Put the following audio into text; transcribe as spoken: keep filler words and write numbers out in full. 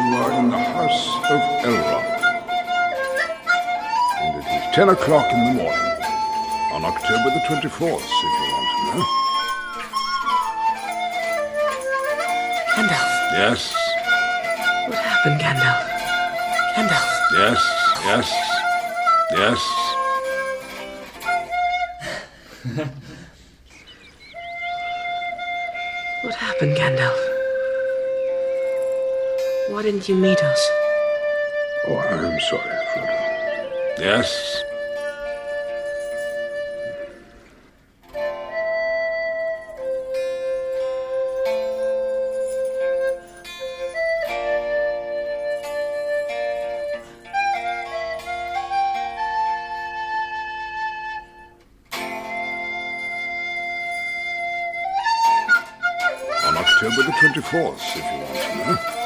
You are in the house of Elrond. And it is ten o'clock in the morning, on October the twenty-fourth, if you want to know. Gandalf. Yes. What happened, Gandalf? Gandalf. Yes, yes, yes. What happened, Gandalf? Why didn't you meet us? Oh, I am sorry, Frodo. Yes. On October the twenty-fourth, if you want to know.